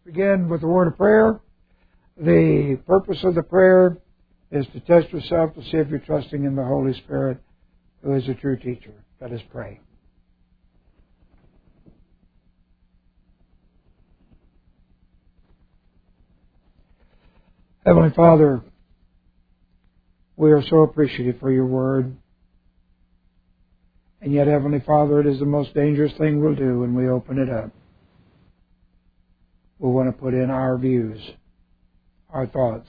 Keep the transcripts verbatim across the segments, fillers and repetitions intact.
Begin with a word of prayer. The purpose of the prayer is to test yourself to see if you're trusting in the Holy Spirit, who is a true teacher. Let us pray. Heavenly Father, we are so appreciative for your word. And yet, Heavenly Father, it is the most dangerous thing we'll do when we open it up. We want to put in our views, our thoughts.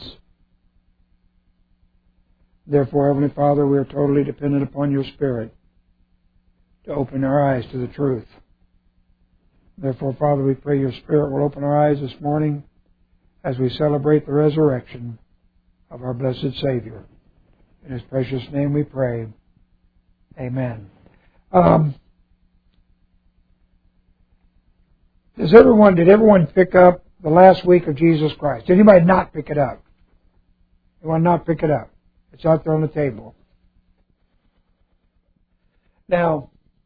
Therefore, Heavenly Father, we are totally dependent upon your Spirit to open our eyes to the truth. Therefore, Father, we pray your Spirit will open our eyes this morning as we celebrate the resurrection of our blessed Savior. In His precious name we pray. Amen. Um, does everyone, did everyone pick up the last week of Jesus Christ? Did anybody not pick it up? Anyone not pick it up? It's out there on the table. Now,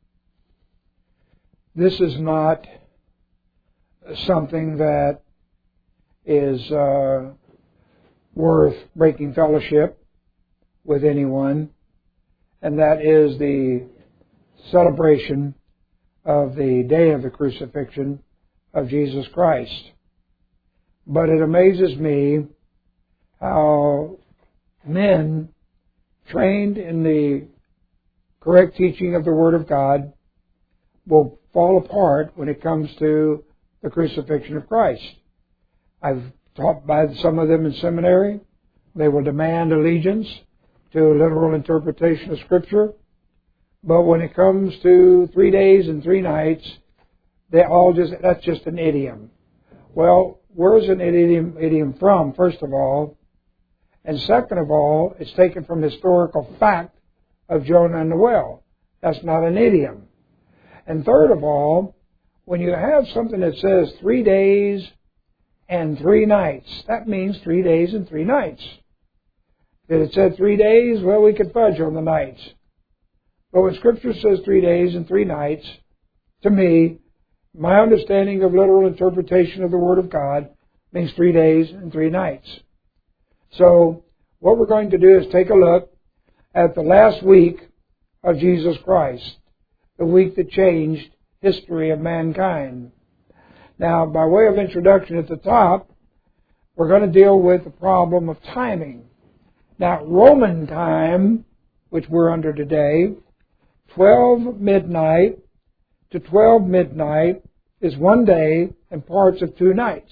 this is not something that is uh, worth breaking fellowship with anyone, and that is the celebration of the day of the crucifixion of Jesus Christ. But it amazes me how men trained in the correct teaching of the Word of God will fall apart when it comes to the crucifixion of Christ. I've taught by some of them in seminary. They will demand allegiance to a literal interpretation of Scripture. But when it comes to three days and three nights, they all just, that's just an idiom. Well, where's an idiom, idiom from, first of all? And second of all, it's taken from historical fact of Jonah and the well. That's not an idiom. And third of all, when you have something that says three days and three nights, that means three days and three nights. If it said three days, well, we could fudge on the nights. But when Scripture says three days and three nights, to me, my understanding of literal interpretation of the Word of God means three days and three nights. So, what we're going to do is take a look at the last week of Jesus Christ, the week that changed history of mankind. Now, by way of introduction at the top, we're going to deal with the problem of timing. Now, Roman time, which we're under today, twelve midnight to twelve midnight is one day and parts of two nights.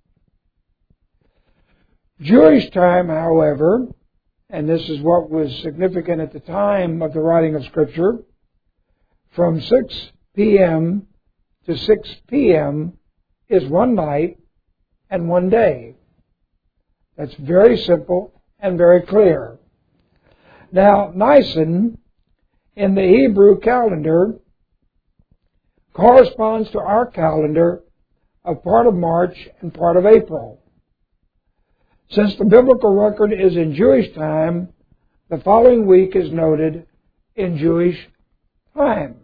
Jewish time, however, and this is what was significant at the time of the writing of Scripture, from six p.m. to six p.m. is one night and one day. That's very simple and very clear. Now, Nisan in the Hebrew calendar corresponds to our calendar of part of March and part of April. Since the biblical record is in Jewish time, the following week is noted in Jewish time.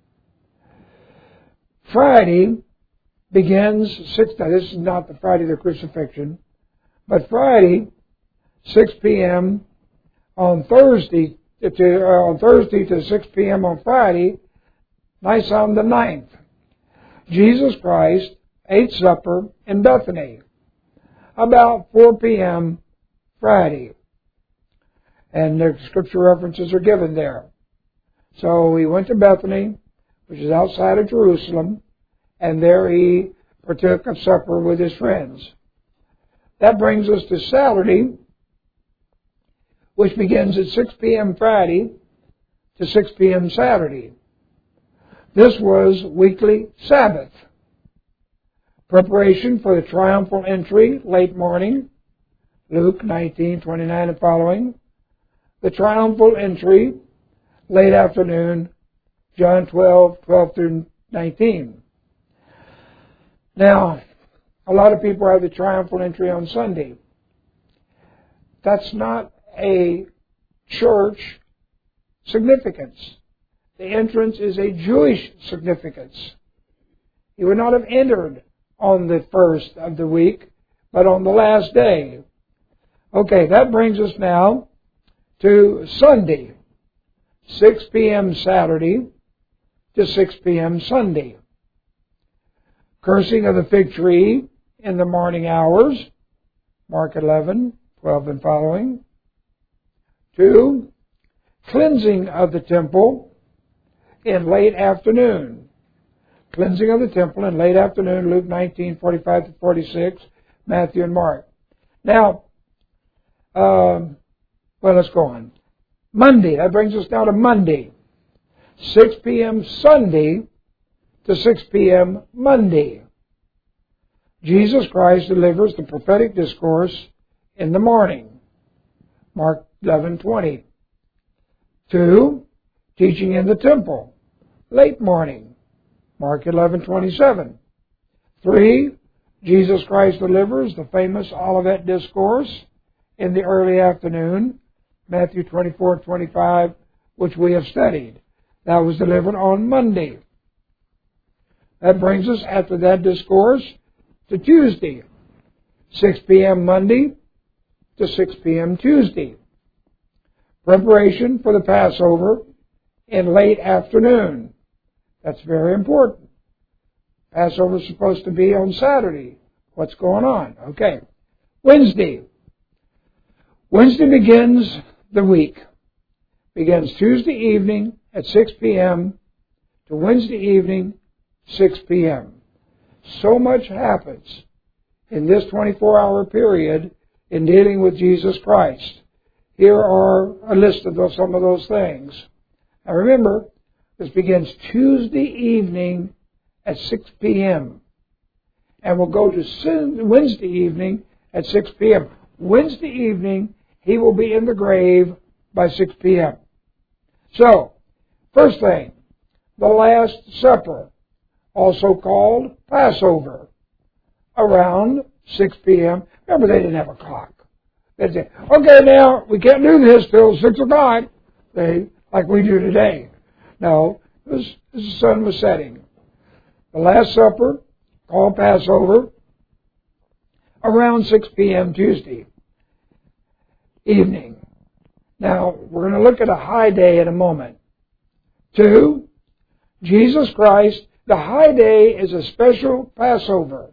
Friday begins six. Now, this is not the Friday of the crucifixion, but Friday, six p.m. on Thursday to uh, on Thursday to six p.m. on Friday, Nisan the ninth. Jesus Christ ate supper in Bethany about four p.m. Friday. And the Scripture references are given there. So he went to Bethany, which is outside of Jerusalem, and there he partook of supper with his friends. That brings us to Saturday, which begins at six p.m. Friday to six p.m. Saturday. This was weekly Sabbath. Preparation for the triumphal entry, late morning, Luke nineteen twenty-nine and following. The triumphal entry, late afternoon, John twelve twelve through nineteen. Now, a lot of people have the triumphal entry on Sunday. That's not a church significance. The entrance is a Jewish significance. He would not have entered on the first of the week, but on the last day. Okay, that brings us now to Sunday, six p.m. Saturday to six p.m. Sunday. Cursing of the fig tree in the morning hours, Mark eleven, twelve and following. Two, cleansing of the temple in late afternoon. Cleansing of the temple in late afternoon, Luke nineteen, forty-five to forty-six, Matthew and Mark. Now, um, well, let's go on. Monday, that brings us now to Monday. six p.m. Sunday to six p.m. Monday. Jesus Christ delivers the prophetic discourse in the morning. Mark eleven twenty. Two, teaching in the temple, late morning. Mark eleven twenty-seven. Three, Jesus Christ delivers the famous Olivet Discourse in the early afternoon, Matthew twenty-four twenty-five, which we have studied. That was delivered on Monday. That brings us, after that discourse, to Tuesday, six p.m. Monday to six p.m. Tuesday. Preparation for the Passover in late afternoon. That's very important. Passover is supposed to be on Saturday. What's going on? Okay. Wednesday. Wednesday begins the week. Begins Tuesday evening at six p.m. to Wednesday evening, six p.m. So much happens in this twenty-four hour period in dealing with Jesus Christ. Here are a list of those, some of those things. Now remember, this begins Tuesday evening at six p.m. and will go to Wednesday evening at six p.m. Wednesday evening, he will be in the grave by six p.m. So, first thing, the Last Supper, also called Passover, around six p.m. Remember, they didn't have a clock. They'd say, okay, now, we can't do this till six o'clock, they, like we do today. No, it was, the sun was setting. The Last Supper, called Passover, around six p.m. Tuesday evening. Now, we're going to look at a high day in a moment. Two, Jesus Christ, the high day is a special Passover.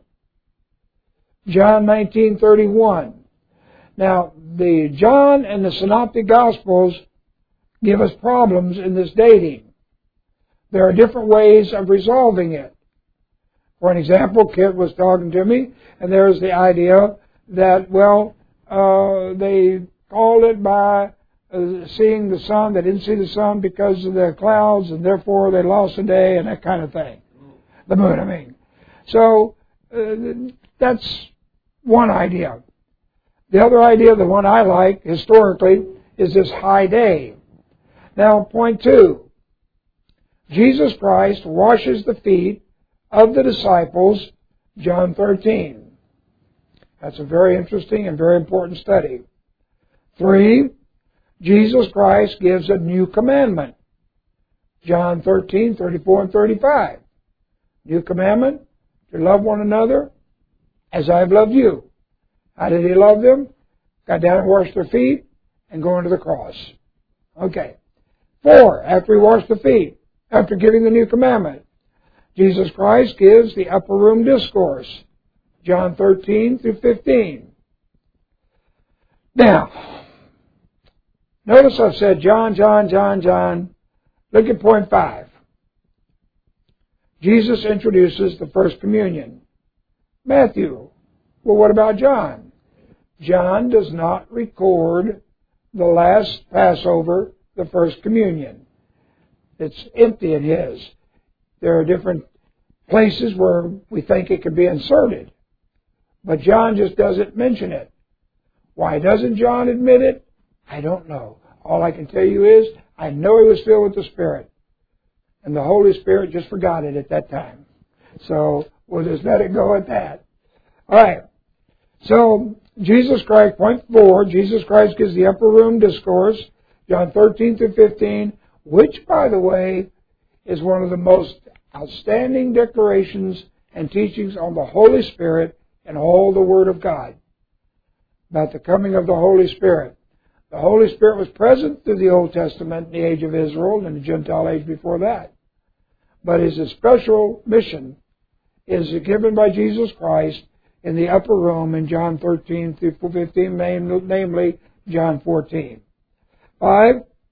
John nineteen thirty-one. Now, the John and the Synoptic Gospels give us problems in this dating. There are different ways of resolving it. For an example, Kit was talking to me, and there's the idea that, well, uh, they called it by uh, seeing the sun. They didn't see the sun because of the clouds, and therefore they lost a day, and that kind of thing. The moon, I mean. So, uh, that's one idea. The other idea, the one I like, historically, is this high day. Now, point two. Jesus Christ washes the feet of the disciples, John thirteen. That's a very interesting and very important study. Three, Jesus Christ gives a new commandment, John thirteen, thirty-four and thirty-five. New commandment, to love one another as I have loved you. How did he love them? Got down and washed their feet and going to the cross. Okay. Four, after he washed the feet, after giving the new commandment, Jesus Christ gives the upper room discourse, John thirteen through fifteen. Now, notice I've said John, John, John, John. Look at point five. Jesus introduces the first communion. Matthew. Well, what about John? John does not record the last Passover, the first communion. It's empty in his. There are different places where we think it could be inserted. But John just doesn't mention it. Why doesn't John admit it? I don't know. All I can tell you is, I know he was filled with the Spirit. And the Holy Spirit just forgot it at that time. So, we'll just let it go at that. All right. So, Jesus Christ, point four, Jesus Christ gives the upper room discourse, John thirteen through fifteen, which, by the way, is one of the most outstanding declarations and teachings on the Holy Spirit and all the Word of God. About the coming of the Holy Spirit. The Holy Spirit was present through the Old Testament in the age of Israel and the Gentile age before that. But his special mission is given by Jesus Christ in the upper room in John thirteen through fifteen, namely John fourteen. Five,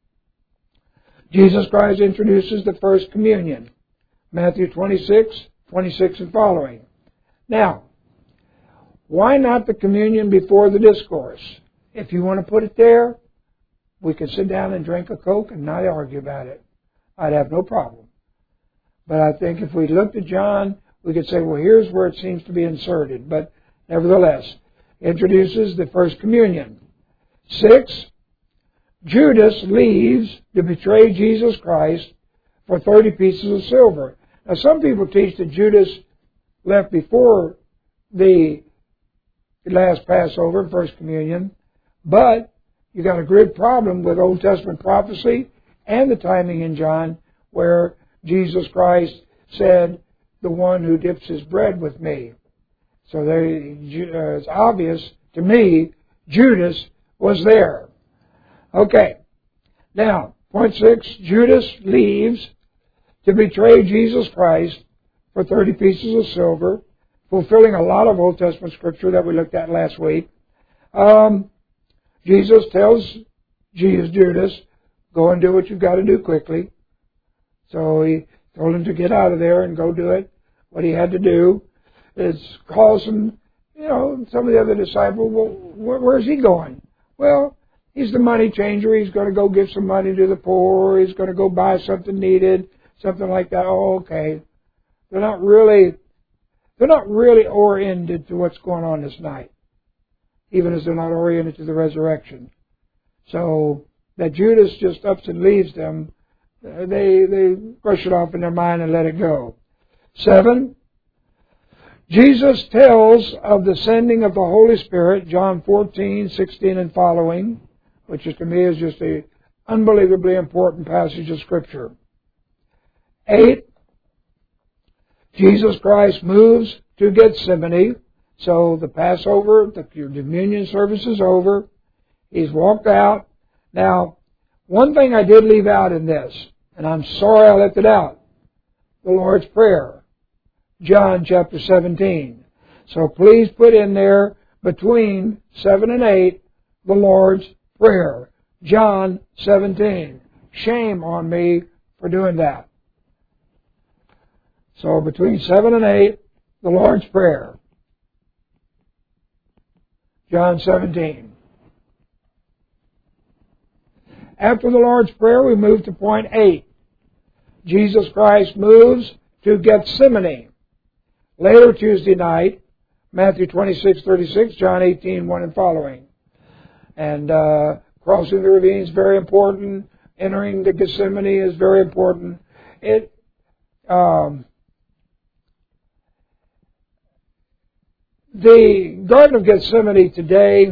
Jesus Christ introduces the first communion. Matthew twenty-six, twenty-six and following. Now, why not the communion before the discourse? If you want to put it there, we could sit down and drink a Coke and not argue about it. I'd have no problem. But I think if we looked at John, we could say, well, here's where it seems to be inserted. But nevertheless, introduces the first communion. Six, Judas leaves to betray Jesus Christ for thirty pieces of silver. Now, some people teach that Judas left before the last Passover and first communion, but you got a great problem with Old Testament prophecy and the timing in John where Jesus Christ said, the one who dips his bread with me. So there, uh, it's obvious to me Judas was there. Okay. Now, point six, Judas leaves to betray Jesus Christ for thirty pieces of silver, fulfilling a lot of Old Testament scripture that we looked at last week. Um, Jesus tells Jesus, Judas, go and do what you've got to do quickly. So he told him to get out of there and go do it. What he had to do is call some, you know, some of the other disciples. Well, where, where's he going? Well, he's the money changer. He's going to go give some money to the poor. He's going to go buy something needed, something like that. Oh, okay. They're not really, they're not really oriented to what's going on this night, even as they're not oriented to the resurrection. So that Judas just ups and leaves them. They they brush it off in their mind and let it go. Seven, Jesus tells of the sending of the Holy Spirit, John fourteen, sixteen and following, which is to me is just an unbelievably important passage of Scripture. Eight, Jesus Christ moves to Gethsemane. So the Passover, the communion service is over. He's walked out. Now, one thing I did leave out in this, and I'm sorry I left it out, the Lord's Prayer, John chapter seventeen. So please put in there between seven and eight, the Lord's Prayer, John seventeen. Shame on me for doing that. So between seven and eight, the Lord's Prayer, John seventeen. After the Lord's Prayer, we move to point eight. Jesus Christ moves to Gethsemane. Later Tuesday night, Matthew twenty-six, thirty-six, John eighteen, one and following. And uh, crossing the ravine is very important. Entering the Gethsemane is very important. It um, the Garden of Gethsemane today,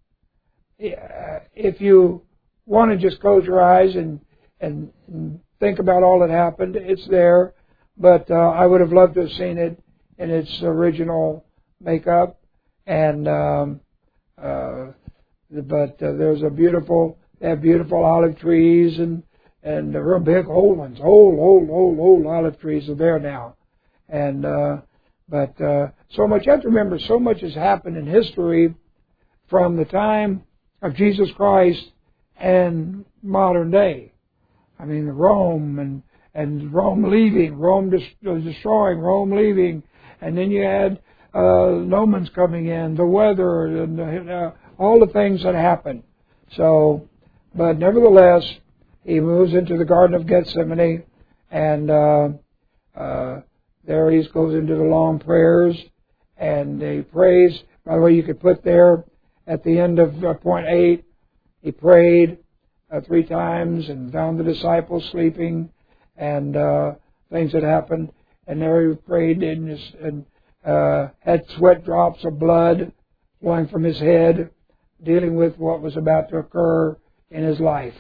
if you want to just close your eyes and, and, and think about all that happened, it's there. But uh, I would have loved to have seen it in its original makeup. And um, uh, but uh, there's a beautiful, they have beautiful olive trees and and real big old ones, old, old, old, old olive trees are there now. And uh, but uh, so much, you have to remember, so much has happened in history from the time of Jesus Christ and modern day. I mean, Rome and and Rome leaving, Rome des- destroying, Rome leaving, and then you had uh, Romans coming in, the weather, and uh, all the things that happened. So, but nevertheless, he moves into the Garden of Gethsemane, and uh, uh, there he goes into the long prayers, and he prays. By the way, you could put there at the end of uh, point eight, he prayed uh, three times and found the disciples sleeping, and uh, things that happened. And there he prayed and, his, and uh, had sweat drops of blood flowing from his head, dealing with what was about to occur in his life.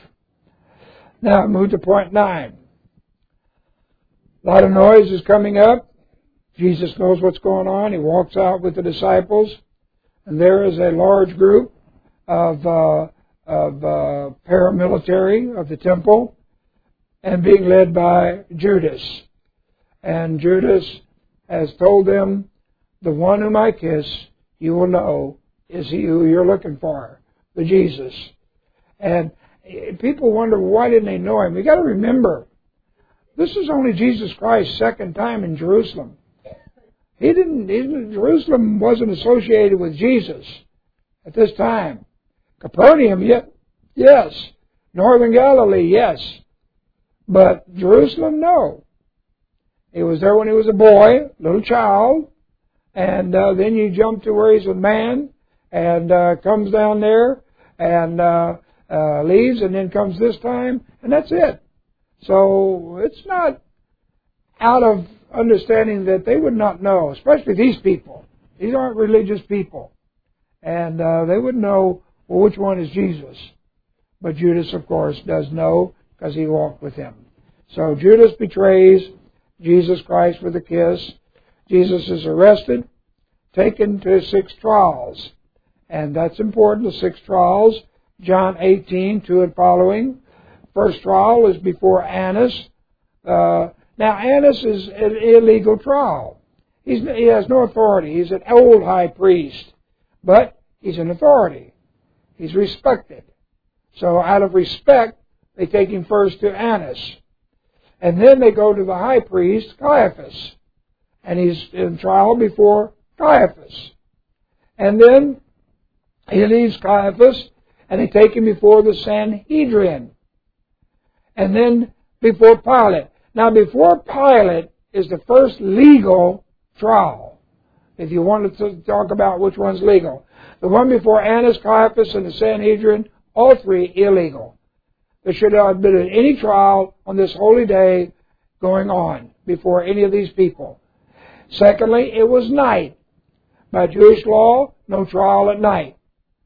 Now, move to point nine. A lot of noise is coming up. Jesus knows what's going on. He walks out with the disciples, and there is a large group of, uh, of uh, paramilitary of the temple, and being led by Judas. And Judas has told them, the one whom I kiss, you will know is he who you're looking for, the Jesus. And people wonder, why didn't they know him? You've got to remember, this is only Jesus Christ's second time in Jerusalem. He didn't, he didn't, Jerusalem wasn't associated with Jesus at this time. Capernaum, yeah, yes. Northern Galilee, yes. But Jerusalem, no. He was there when he was a boy, little child, and uh, then you jump to where he's a man, and uh, comes down there, and uh, uh, leaves, and then comes this time, and that's it. So it's not out of understanding that they would not know, especially these people. These aren't religious people. And uh, they would know, well, which one is Jesus. But Judas, of course, does know because he walked with him. So Judas betrays Jesus Christ with a kiss. Jesus is arrested, taken to six trials. And that's important, the six trials. John eighteen, two and following. First trial is before Annas. Uh, now, Annas is an illegal trial. He's, he has no authority. He's an old high priest. But he's an authority. He's respected. So out of respect, they take him first to Annas. And then they go to the high priest, Caiaphas. And he's in trial before Caiaphas. And then he leaves Caiaphas, and they take him before the Sanhedrin. And then before Pilate. Now, before Pilate is the first legal trial. If you wanted to talk about which one's legal. The one before Annas, Caiaphas, and the Sanhedrin, all three illegal. There should not have been any trial on this holy day going on before any of these people. Secondly, it was night. By Jewish law, no trial at night.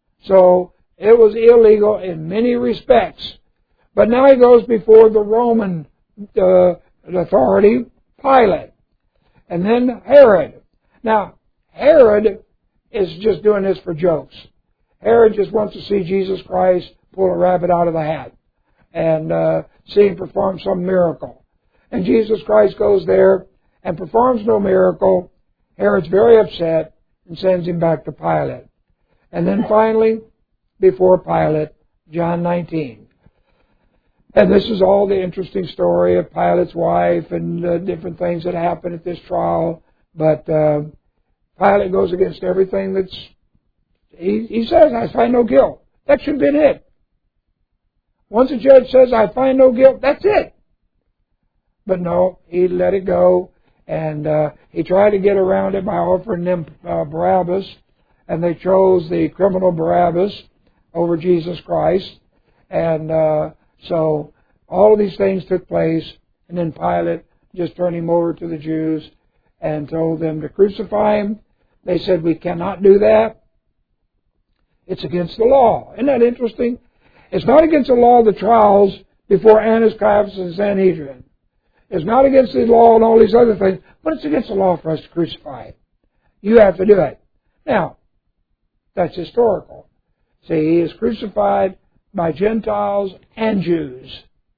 So it was illegal in many respects. But now he goes before the Roman uh, authority, Pilate. And then Herod. Now, Herod is just doing this for jokes. Herod just wants to see Jesus Christ pull a rabbit out of the hat and uh, see him perform some miracle. And Jesus Christ goes there and performs no miracle. Herod's very upset and sends him back to Pilate. And then finally, before Pilate, John nineteen. And this is all the interesting story of Pilate's wife and uh, different things that happen at this trial. But uh, Pilate goes against everything that's... He, he says, I find no guilt. That should have been it. Once a judge says, I find no guilt, that's it. But no, he let it go. And uh, he tried to get around it by offering them uh, Barabbas. And they chose the criminal Barabbas over Jesus Christ. And uh, so all of these things took place. And then Pilate just turned him over to the Jews and told them to crucify him. They said, we cannot do that. It's against the law. Isn't that interesting? It's not against the law of the trials before Annas, Caiaphas, and Sanhedrin. It's not against the law and all these other things, but it's against the law for us to crucify him. You have to do it. Now, that's historical. See, he is crucified by Gentiles and Jews.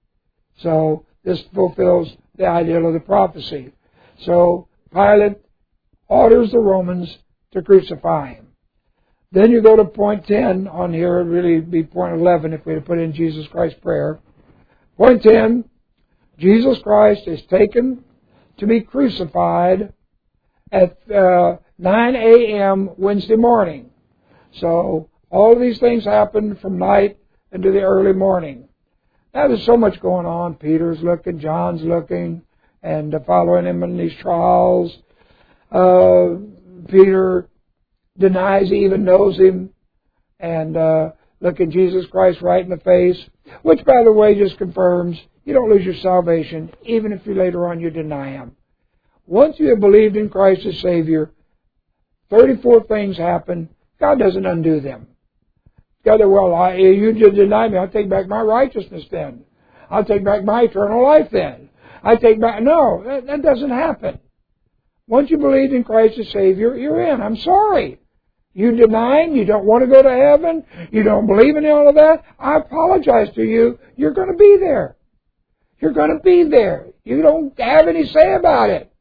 So this fulfills the ideal of the prophecy. So Pilate orders the Romans to crucify him. Then you go to point ten on here. It would really be point eleven if we had put in Jesus Christ's prayer. Point ten, Jesus Christ is taken to be crucified at uh, nine a.m. Wednesday morning. So all of these things happen from night into the early morning. Now there's so much going on. Peter's looking, John's looking, and uh, following him in these trials. Uh, Peter denies he even knows him, and uh, looking Jesus Christ right in the face, which, by the way, just confirms you don't lose your salvation, even if you later on you deny him. Once you have believed in Christ as Savior, thirty-four things happen. God doesn't undo them. God, well, I, you just deny me. I'll take back my righteousness then. I'll take back my eternal life then. I take back... No, that, that doesn't happen. Once you believe in Christ as Savior, you're in. I'm sorry. You deny Him, you don't want to go to heaven, you don't believe in all of that, I apologize to you. You're going to be there. You're going to be there. You don't have any say about it.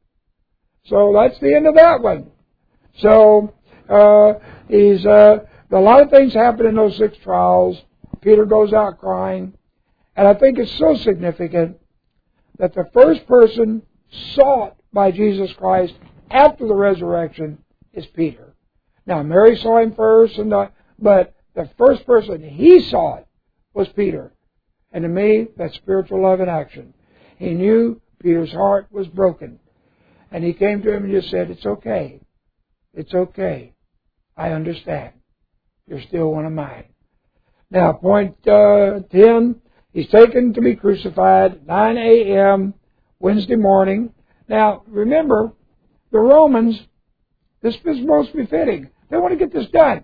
So that's the end of that one. So, uh, he's, uh, a lot of things happen in those six trials. Peter goes out crying. And I think it's so significant that the first person sought by Jesus Christ after the resurrection is Peter. Now, Mary saw Him first, and the, but the first person He sought was Peter. And to me, that's spiritual love in action. He knew Peter's heart was broken. And He came to him and just said, it's okay. It's okay. I understand. You're still one of mine. Now, point uh, ten, He's taken to be crucified, nine a.m., Wednesday morning. Now, remember, the Romans, this is most befitting. They want to get this done.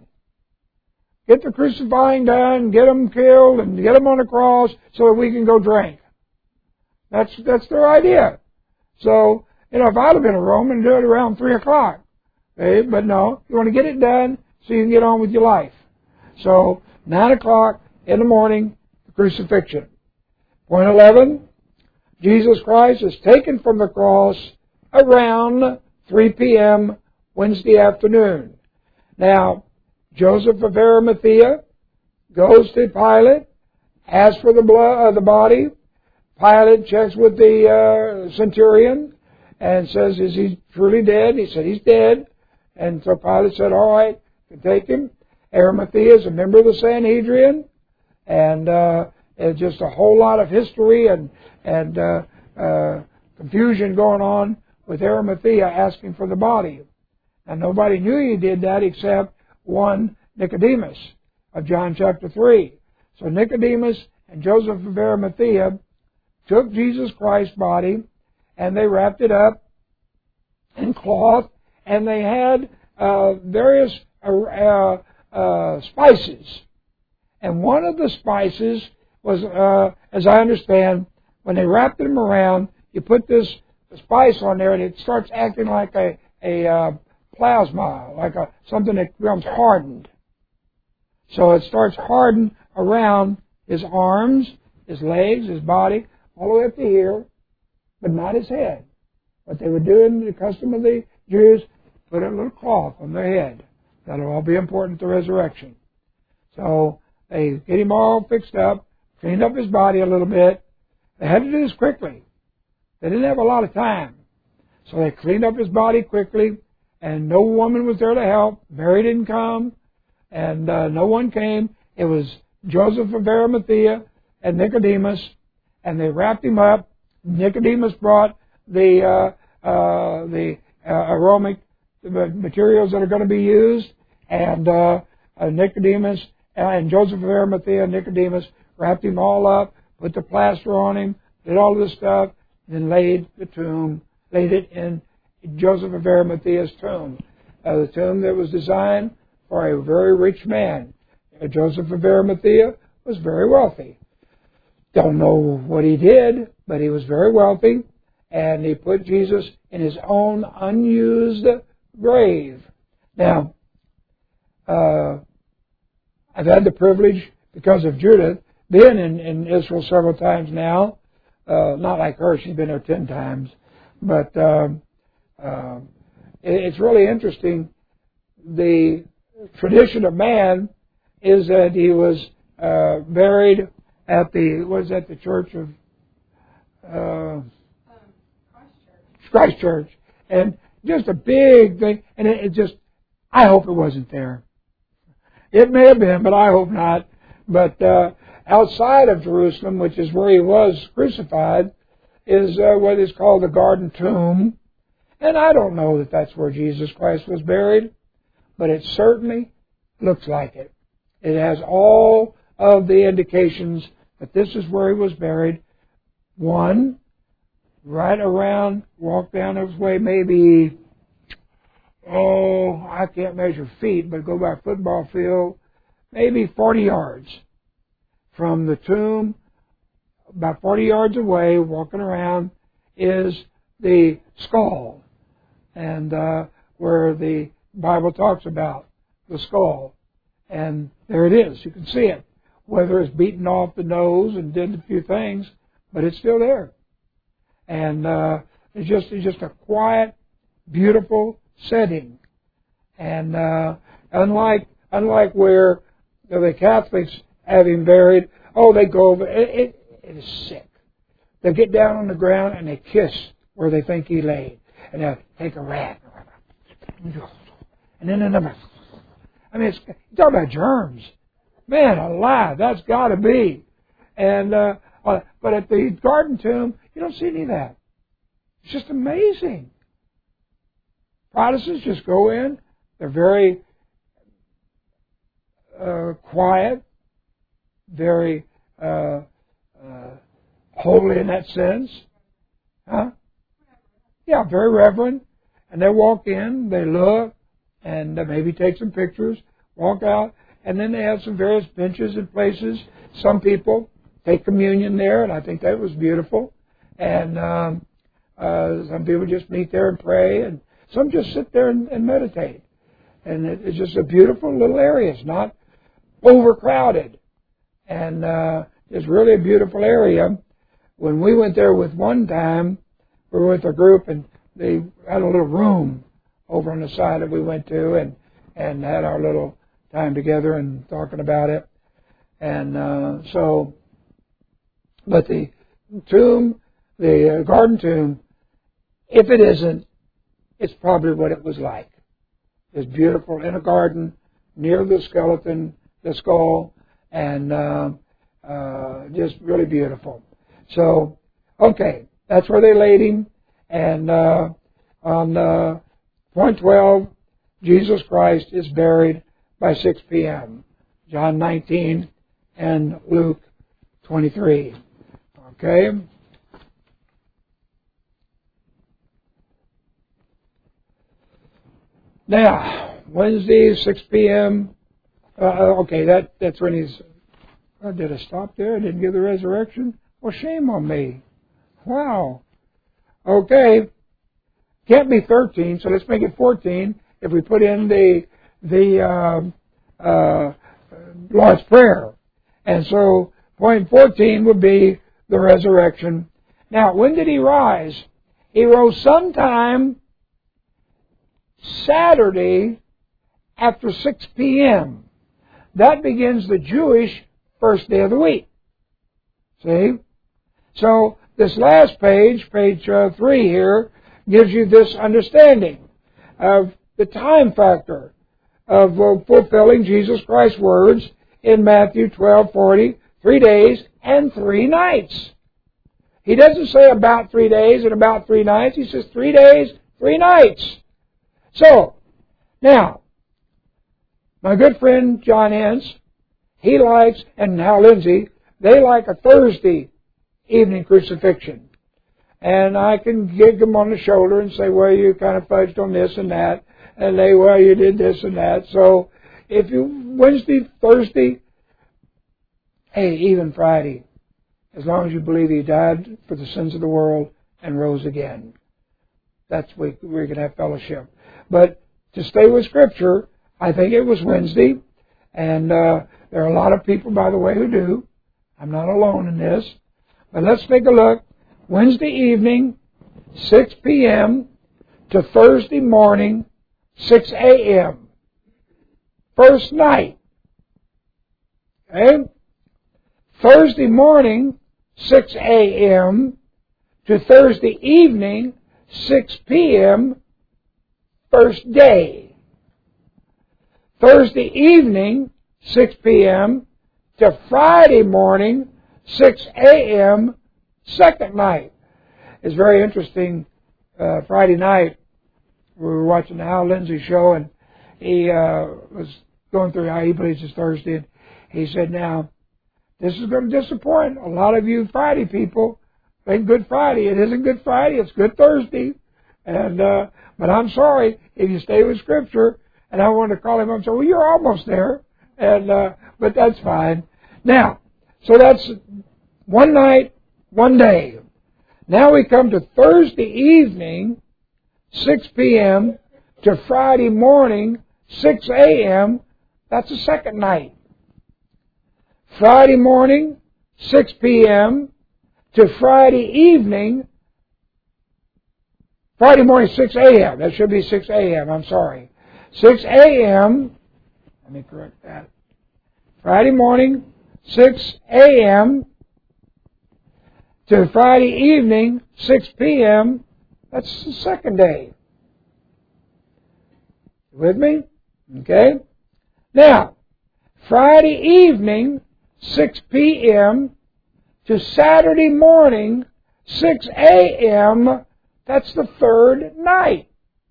Get the crucifying done, get them killed, and get them on the cross so that we can go drink. That's that's their idea. So, you know, if I'd have been a Roman, do it around three o'clock. Okay? But no, you want to get it done so you can get on with your life. So, nine o'clock in the morning, crucifixion. Point eleven, Jesus Christ is taken from the cross around three p.m. Wednesday afternoon. Now, Joseph of Arimathea goes to Pilate, asks for the blood of the body. Pilate checks with the uh, centurion and says, is he truly dead? He said, he's dead. And so Pilate said, all right, you can take him. Arimathea is a member of the Sanhedrin. And uh, it's just a whole lot of history and, and uh, uh, confusion going on with Arimathea asking for the body. And nobody knew he did that except one Nicodemus of John chapter three. So Nicodemus and Joseph of Arimathea took Jesus Christ's body and they wrapped it up in cloth and they had uh, various uh, uh, spices. And one of the spices was, uh, as I understand, when they wrapped them around, you put this spice on there and it starts acting like a, a uh, plasma, like a, something that becomes hardened. So it starts hardened around his arms, his legs, his body, all the way up to here, but not his head. What they would do in the custom of the Jews, put a little cloth on their head. That'll all be important to resurrection. So they get him all fixed up, cleaned up his body a little bit. They had to do this quickly. They didn't have a lot of time. So they cleaned up his body quickly, and no woman was there to help. Mary didn't come, and uh, no one came. It was Joseph of Arimathea and Nicodemus, and they wrapped him up. Nicodemus brought the uh, uh, the uh, aromatic materials that are going to be used, and uh, uh, Nicodemus and Joseph of Arimathea and Nicodemus wrapped him all up, put the plaster on him, did all this stuff, then laid the tomb, laid it in Joseph of Arimathea's tomb, uh, the tomb that was designed for a very rich man. Uh, Joseph of Arimathea was very wealthy. Don't know what he did, but he was very wealthy, and he put Jesus in his own unused grave. Now, uh, I've had the privilege, because of Judith, been in, in Israel several times now. Uh, not like her, she's been there ten times. But um, uh, it, it's really interesting. The tradition of man is that he was uh, buried at the, what is that, the church of uh, Christ Church. And just a big thing. And it, it just, I hope it wasn't there. It may have been, but I hope not. But uh, outside of Jerusalem, which is where he was crucified, is uh, what is called the Garden Tomb. And I don't know that that's where Jesus Christ was buried, but it certainly looks like it. It has all of the indications that this is where he was buried. One, right around, walk down his way, maybe, oh, I can't measure feet, but go by a football field, maybe forty yards from the tomb, about forty yards away, walking around, is the skull. and uh, where the Bible talks about the skull. And there it is. You can see it. Whether it's beaten off the nose and did a few things, but it's still there. And uh, it's just it's just a quiet, beautiful setting. And uh, unlike unlike where the Catholics have him buried, oh, they go over. It, it, it is sick. They get down on the ground and they kiss where they think he laid, and they'll take a rat, and then another. I mean, it's you talk about germs. Man alive, that's got to be. And uh, uh, but at the Garden Tomb, you don't see any of that. It's just amazing. Protestants just go in. They're very uh, quiet, very uh, uh, holy in that sense. Huh? Yeah, very reverent. And they walk in, they look, and maybe take some pictures, walk out. And then they have some various benches and places. Some people take communion there, and I think that was beautiful. And um, uh, some people just meet there and pray, and some just sit there and, and meditate. And it, it's just a beautiful little area. It's not overcrowded. And uh, it's really a beautiful area. When we went there with one time, we were with a group, and they had a little room over on the side that we went to, and, and had our little time together and talking about it. And uh, so, but the tomb, the uh, Garden Tomb, if it isn't, it's probably what it was like. It's beautiful in a garden near the skeleton, the skull, and uh, uh, just really beautiful. So, okay, that's where they laid him. And uh, on uh, point twelve, Jesus Christ is buried by six p.m. John nineteen and Luke twenty-three. Okay? Now, Wednesday, six p.m. Uh, okay, that, that's when he's... Oh, did I stop there? I didn't give the resurrection? Well, shame on me. Wow. Okay. Can't be thirteen, so let's make it fourteen if we put in the the uh, uh, Lord's Prayer. And so point fourteen would be the resurrection. Now, when did he rise? He rose sometime Saturday after six p.m. That begins the Jewish first day of the week. See? So this last page, page uh, three here, gives you this understanding of the time factor of uh, fulfilling Jesus Christ's words in Matthew twelve forty, three days and three nights. He doesn't say about three days and about three nights. He says three days, three nights. So, now, my good friend John Ince, he likes, and Hal Lindsey, they like a Thursday evening crucifixion. And I can gig them on the shoulder and say, well, you kind of fudged on this and that. And they, well, you did this and that. So, if you, Wednesday, Thursday, hey, even Friday, as long as you believe He died for the sins of the world and rose again. That's where we're going to have fellowship. But to stay with Scripture, I think it was Wednesday. And uh, there are a lot of people, by the way, who do. I'm not alone in this. But let's take a look. Wednesday evening, six p.m. to Thursday morning, six a.m. First night. Okay? Thursday morning, six a.m. to Thursday evening, six p.m. First day. Thursday evening, six p.m. to Friday morning, six a.m. second night. It's very interesting. Uh, Friday night, we were watching the Hal Lindsey show, and he uh, was going through how he believes it's Thursday. And he said, now, this is going to disappoint a lot of you Friday people. Think Good Friday. It isn't Good Friday. It's Good Thursday. And uh, but I'm sorry, if you stay with Scripture, and I wanted to call him up and say, well, you're almost there. And uh, but that's fine. Now, so that's one night, one day. Now we come to Thursday evening, six p.m. to Friday morning, six a.m., that's the second night. Friday morning, six p.m. to Friday evening, Friday morning, six a.m. That should be six a.m., I'm sorry. six a.m., let me correct that. Friday morning, six a.m. to Friday evening, six p.m., that's the second day. With me? Okay. Now, Friday evening, six p.m. to Saturday morning, six a.m., that's the third night.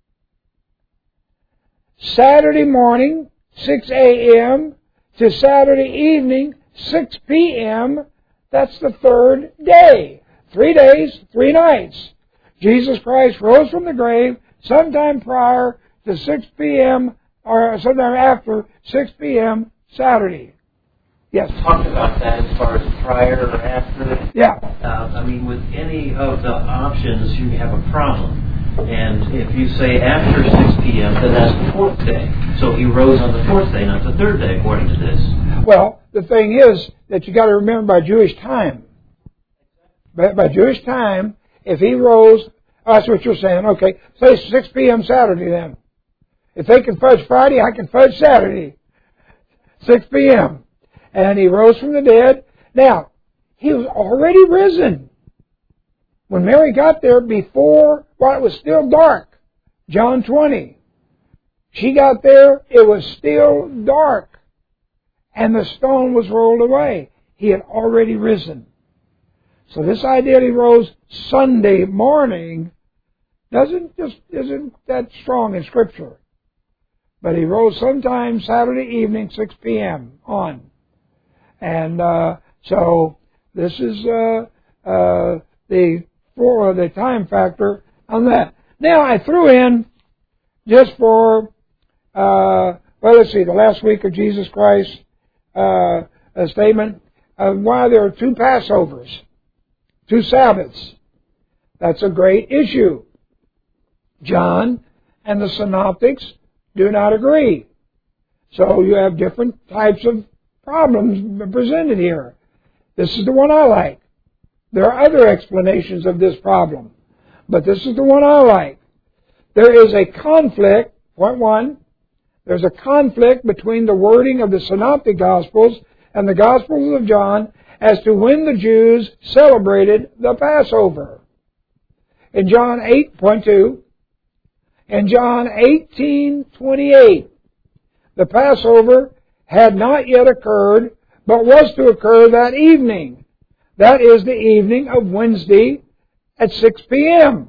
Saturday morning, six a.m. to Saturday evening, six p.m., that's the third day. Three days, three nights. Jesus Christ rose from the grave sometime prior to six p.m. or sometime after six p.m. Saturday. Yes? Talk about that as far as prior or after. Yeah. Uh, I mean, with any of the options, you have a problem. And if you say after six p.m., then that's the fourth day. So he rose on the fourth day, not the third day, according to this. Well, the thing is that you got to remember by Jewish time. By, by Jewish time, if he rose, oh, that's what you're saying. Okay, say six p.m. Saturday then. If they can fudge Friday, I can fudge Saturday. six p.m. And he rose from the dead. Now, he was already risen. When Mary got there before, while it was still dark, John twenty, she got there, it was still dark, and the stone was rolled away. He had already risen. So this idea that he rose Sunday morning doesn't just isn't that strong in Scripture. But he rose sometime Saturday evening, six p.m. on. And uh, so this is uh, uh, the for the time factor on that. Now I threw in just for uh, well, let's see, the last week of Jesus Christ uh, a statement of why there are two Passovers, two Sabbaths. That's a great issue. John and the Synoptics do not agree. So you have different types of problems presented here. This is the one I like. There are other explanations of this problem, but this is the one I like. There is a conflict, point one, there's a conflict between the wording of the Synoptic Gospels and the Gospels of John as to when the Jews celebrated the Passover. In John eight point two, in John eighteen twenty-eight, the Passover had not yet occurred, but was to occur that evening. That is the evening of Wednesday at six p.m.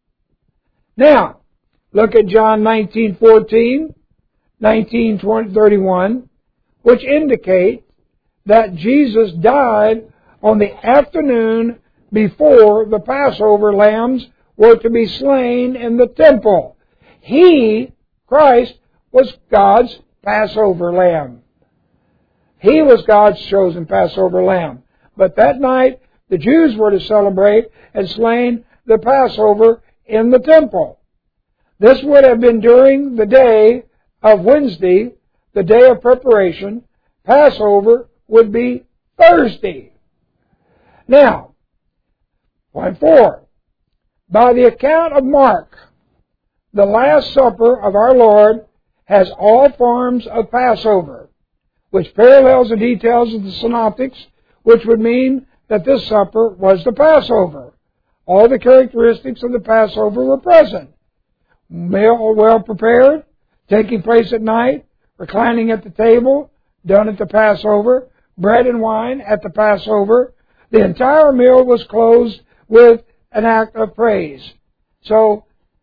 Now, look at John nineteen fourteen, nineteen thirty-one, which indicate that Jesus died on the afternoon before the Passover lambs were to be slain in the temple. He, Christ, was God's Passover lamb. He was God's chosen Passover lamb. But that night, the Jews were to celebrate and slain the Passover in the temple. This would have been during the day of Wednesday, the day of preparation. Passover would be Thursday. Now, point four. By the account of Mark, the Last Supper of our Lord has all forms of Passover, which parallels the details of the Synoptics, which would mean that this supper was the Passover. All the characteristics of the Passover were present. Meal well prepared, taking place at night, reclining at the table, done at the Passover, bread and wine at the Passover. The entire meal was closed with an act of praise. So,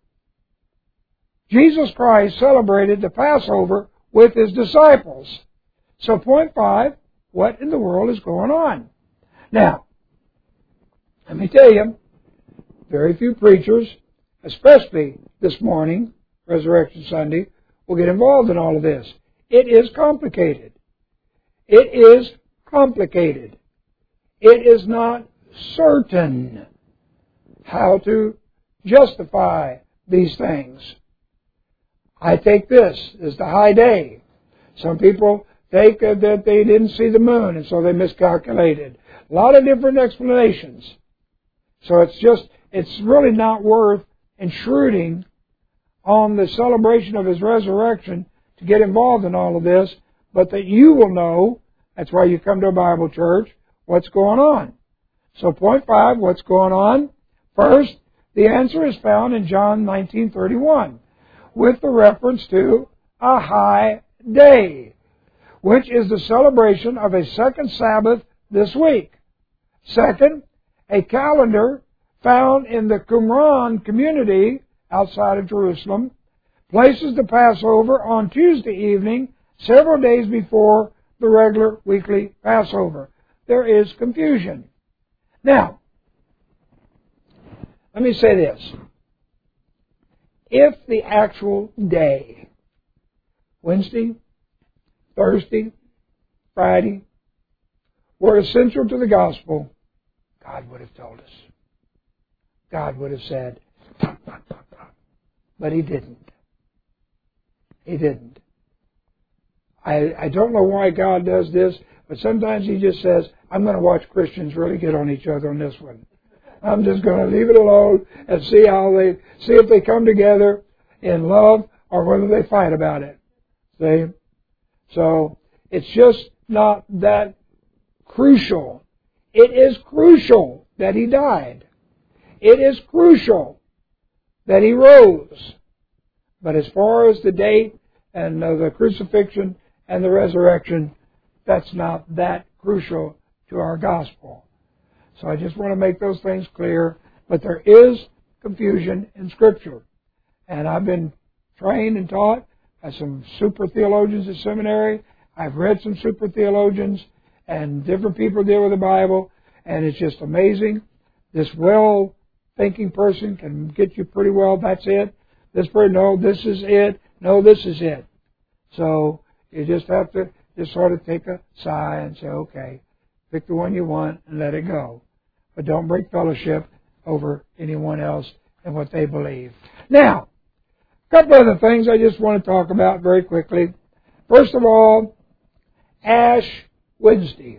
Jesus Christ celebrated the Passover with His disciples. So, point five, what in the world is going on? Now, let me tell you, very few preachers, especially this morning, Resurrection Sunday, will get involved in all of this. It is complicated. It is complicated. It is not certain how to justify these things. I take this as the high day. Some people take uh, that they didn't see the moon, and so they miscalculated. A lot of different explanations. So it's just, it's really not worth intruding on the celebration of His resurrection to get involved in all of this, but that you will know, that's why you come to a Bible church, what's going on. So point five, what's going on? First, the answer is found in John nineteen thirty-one, with the reference to a high day, which is the celebration of a second Sabbath this week. Second, a calendar found in the Qumran community outside of Jerusalem places the Passover on Tuesday evening, several days before the regular weekly Passover. There is confusion. Now, let me say this. If the actual day, Wednesday, Thursday, Friday, were essential to the gospel, God would have told us. God would have said, but He didn't. He didn't. I, I don't know why God does this, but sometimes He just says, I'm going to watch Christians really get on each other on this one. I'm just going to leave it alone and see how they, see if they come together in love or whether they fight about it. See? So, it's just not that crucial. It is crucial that He died. It is crucial that He rose. But as far as the date and uh, the crucifixion and the resurrection, that's not that crucial to our gospel. So I just want to make those things clear. But there is confusion in Scripture. And I've been trained and taught by some super theologians at seminary. I've read some super theologians, and different people deal with the Bible, and it's just amazing. This well-thinking person can get you pretty well, that's it. This person, no, this is it. No, this is it. So you just have to just sort of take a sigh and say, okay, pick the one you want and let it go. But don't break fellowship over anyone else and what they believe. Now, a couple other things I just want to talk about very quickly. First of all, Ash Wednesday.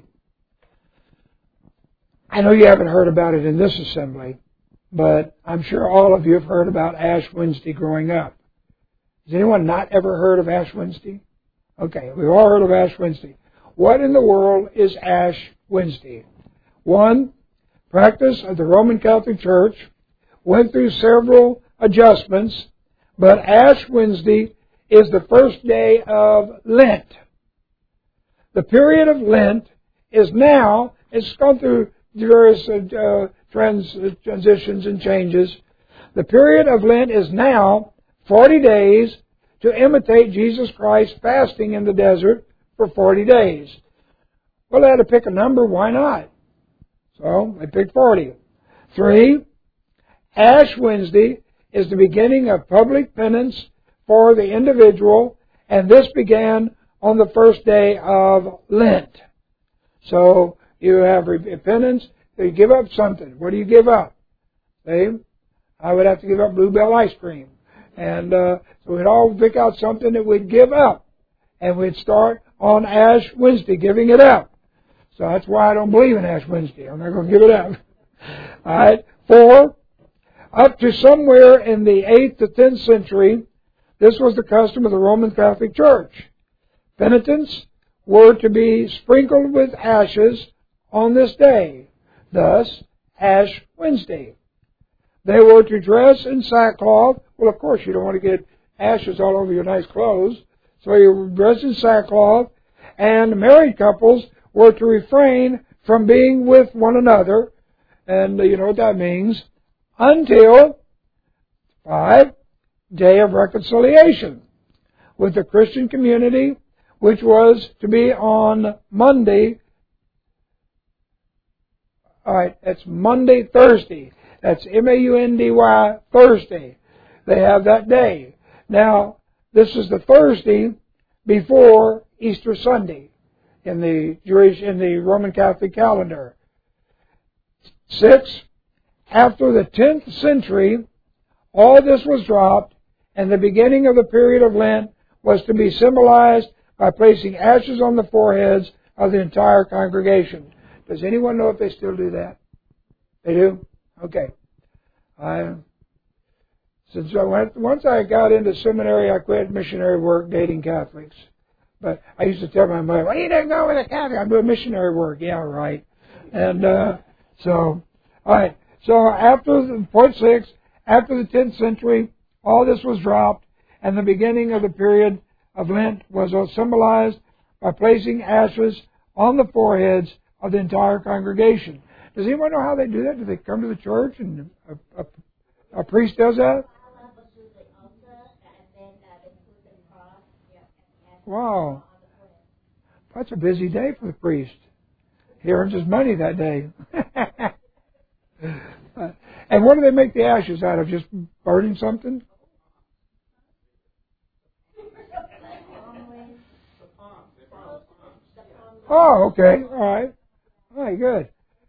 I know you haven't heard about it in this assembly, but I'm sure all of you have heard about Ash Wednesday growing up. Has anyone not ever heard of Ash Wednesday? Okay, we've all heard of Ash Wednesday. What in the world is Ash Wednesday? One, practice of the Roman Catholic Church went through several adjustments, but Ash Wednesday is the first day of Lent. The period of Lent is now, it's gone through various uh, trans, transitions and changes. The period of Lent is now forty days to imitate Jesus Christ fasting in the desert for forty days. Well, they had to pick a number. Why not? So they picked forty. Three, Ash Wednesday is the beginning of public penance for the individual, and this began on the first day of Lent. So you have penance, you give up something. What do you give up? See? I would have to give up Bluebell ice cream. And uh, so we'd all pick out something that we'd give up. And we'd start on Ash Wednesday, giving it up. So that's why I don't believe in Ash Wednesday. I'm not going to give it up. All right. Four, up to somewhere in the eighth to tenth century, this was the custom of the Roman Catholic Church. Penitents were to be sprinkled with ashes on this day, thus Ash Wednesday. They were to dress in sackcloth. Well, of course, you don't want to get ashes all over your nice clothes, so you dress in sackcloth, and married couples were to refrain from being with one another, and you know what that means, until, five, Day of Reconciliation with the Christian community, which was to be on Monday. All right, that's Monday, Thursday. That's M A U N D Y, Thursday. They have that day. Now, this is the Thursday before Easter Sunday in the Jewish, in the Roman Catholic calendar. Six, after the tenth century, all this was dropped, and the beginning of the period of Lent was to be symbolized by placing ashes on the foreheads of the entire congregation. Does anyone know if they still do that? They do? Okay. I, since I went, once I got into seminary, I quit missionary work dating Catholics. But I used to tell my mother, well, you didn't go with a Catholic. I'm doing missionary work. Yeah, right. And uh, so, all right. So after the, point six, after the tenth century, all this was dropped, and the beginning of the period of Lent was symbolized by placing ashes on the foreheads of the entire congregation. Does anyone know how they do that? Do they come to the church and a, a, a priest does that? Wow. That's a busy day for the priest. He earns his money that day. And what do they make the ashes out of? Just burning something? Oh, okay. All right. All right, good.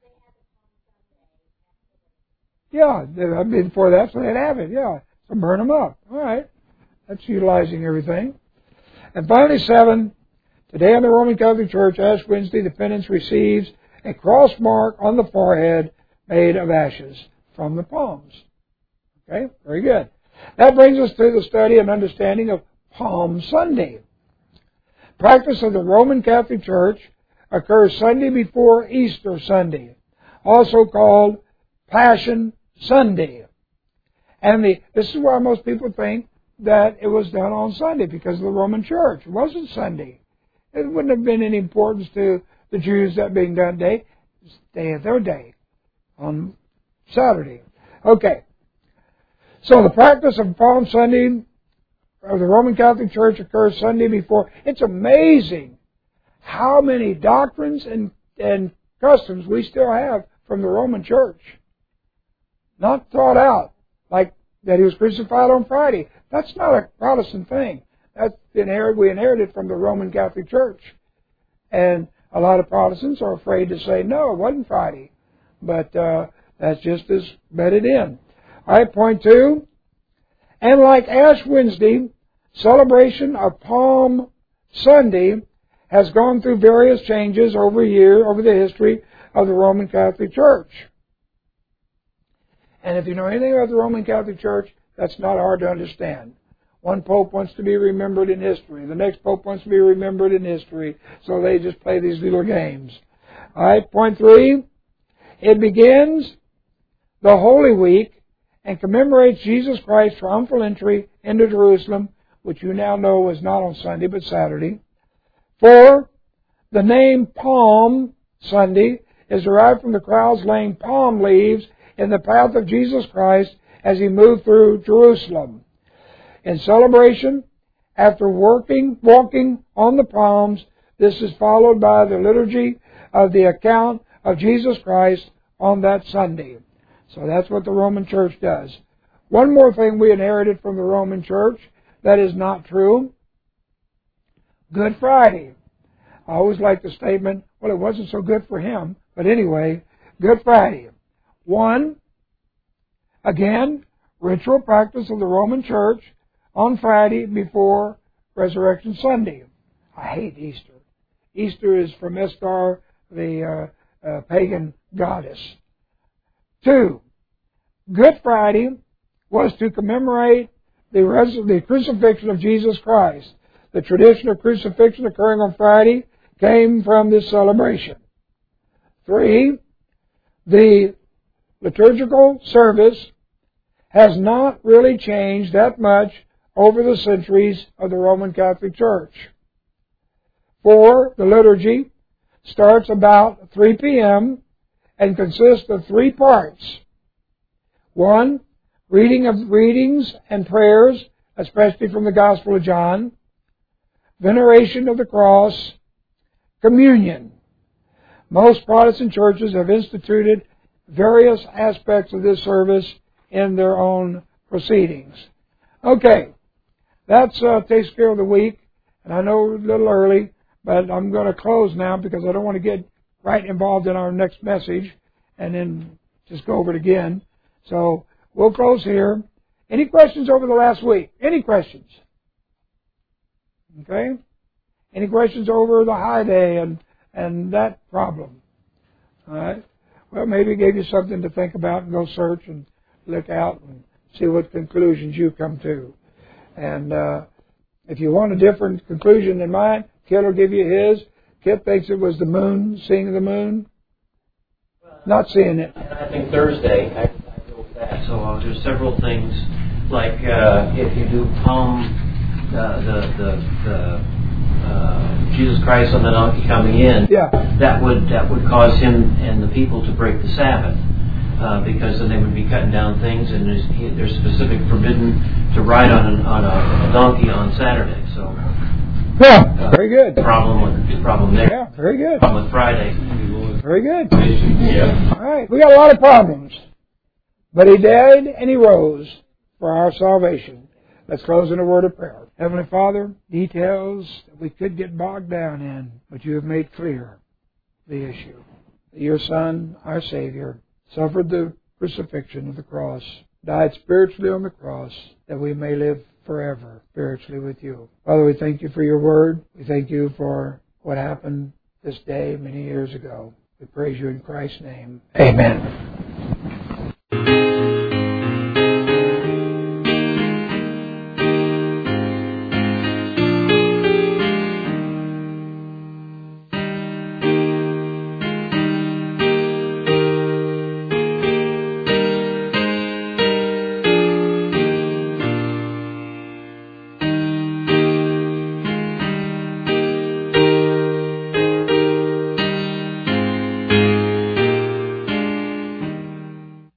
Yeah, I mean, before that, so they'd have it. Yeah. So burn them up. All right. That's utilizing everything. And finally, seven, today in the Roman Catholic Church, Ash Wednesday, the penance receives a cross mark on the forehead made of ashes from the palms. Okay, very good. That brings us to the study and understanding of Palm Sunday. Practice of the Roman Catholic Church occurs Sunday before Easter Sunday, also called Passion Sunday. And the, this is why most people think that it was done on Sunday, because of the Roman Church. It wasn't Sunday. It wouldn't have been any importance to the Jews that being done day. It's day of their day on Saturday. Okay. So the practice of Palm Sunday of the Roman Catholic Church occurs Sunday before. It's amazing how many doctrines and, and customs we still have from the Roman Church. Not thought out, like that he was crucified on Friday. That's not a Protestant thing. That's inherited, we inherited from the Roman Catholic Church. And a lot of Protestants are afraid to say, no, it wasn't Friday. But uh, that's just as bedded in. All right, point two. And like Ash Wednesday, celebration of Palm Sunday has gone through various changes over year, over the history of the Roman Catholic Church. And if you know anything about the Roman Catholic Church, that's not hard to understand. One pope wants to be remembered in history. The next pope wants to be remembered in history. So they just play these little games. All right, point three. It begins the Holy Week and commemorates Jesus Christ's triumphal entry into Jerusalem, which you now know was not on Sunday but Saturday. Four, the name Palm Sunday is derived from the crowds laying palm leaves in the path of Jesus Christ as he moved through Jerusalem. In celebration, after working, walking on the palms, this is followed by the liturgy of the account of Jesus Christ on that Sunday. So that's what the Roman Church does. One more thing we inherited from the Roman Church that is not true. Good Friday. I always like the statement, well, it wasn't so good for him. But anyway, Good Friday. One, again, ritual practice of the Roman Church on Friday before Resurrection Sunday. I hate Easter. Easter is from Istar, the uh, uh, pagan goddess. Two, Good Friday was to commemorate the, res- the crucifixion of Jesus Christ. The tradition of crucifixion occurring on Friday came from this celebration. Three, the liturgical service has not really changed that much over the centuries of the Roman Catholic Church. Four, the liturgy starts about three p.m. and consists of three parts. One, reading of readings and prayers, especially from the Gospel of John. Veneration of the cross. Communion. Most Protestant churches have instituted various aspects of this service in their own proceedings. Okay, that uh, takes care of the week. And I know a little early, but I'm going to close now because I don't want to get right involved in our next message and then just go over it again. So we'll close here. Any questions over the last week? Any questions? Okay? Any questions over the high day and, and that problem? All right? Well, maybe it gave you something to think about and go search and look out and see what conclusions you come to. And uh, if you want a different conclusion than mine, Kit will give you his. Kit thinks it was the moon, seeing the moon. Not seeing it. And I think Thursday, I, I go with that. So uh, there's several things, like uh, if you do Palm, uh, the the, the uh, Jesus Christ on the donkey coming in, yeah. that would that would cause him and the people to break the Sabbath, uh, because then they would be cutting down things, and there's, there's specific forbidden to ride on an, on a, a donkey on Saturday. So yeah, uh, very good. Problem with problem there. Yeah, very good. Problem with Friday. Very good. Yeah. All right, we got a lot of problems, but He died and He rose for our salvation. Let's close in a word of prayer. Heavenly Father, details that we could get bogged down in, but You have made clear the issue. Your Son, our Savior, suffered the crucifixion of the cross, died spiritually on the cross, that we may live forever spiritually with You. Father, we thank You for Your word. We thank You for what happened this day many years ago. We praise You in Christ's name. Amen.